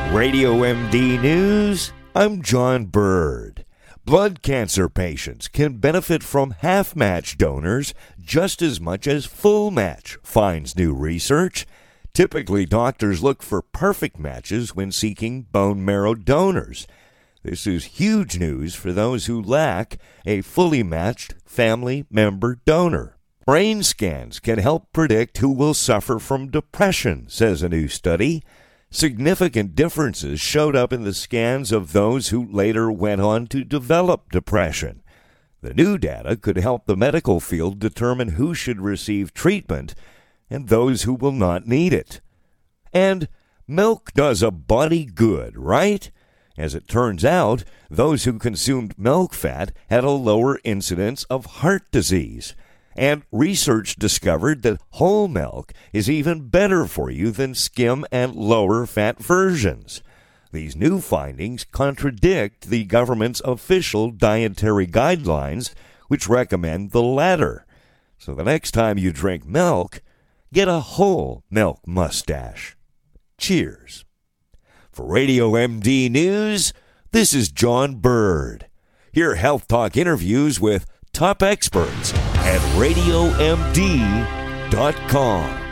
Radio MD News, I'm John Bird. Blood cancer patients can benefit from half-match donors just as much as full-match, finds new research. Typically, doctors look for perfect matches when seeking bone marrow donors. This is huge news for those who lack a fully matched family member donor. Brain scans can help predict who will suffer from depression, says a new study. Significant differences showed up in the scans of those who later went on to develop depression. The new data could help the medical field determine who should receive treatment and those who will not need it. And milk does a body good, right? As it turns out, those who consumed milk fat had a lower incidence of heart disease. And research discovered that whole milk is even better for you than skim and lower fat versions. These new findings contradict the government's official dietary guidelines, which recommend the latter. So the next time you drink milk, get a whole milk mustache. Cheers. For Radio MD News, this is John Bird. Hear Health Talk interviews with top experts at RadioMD.com.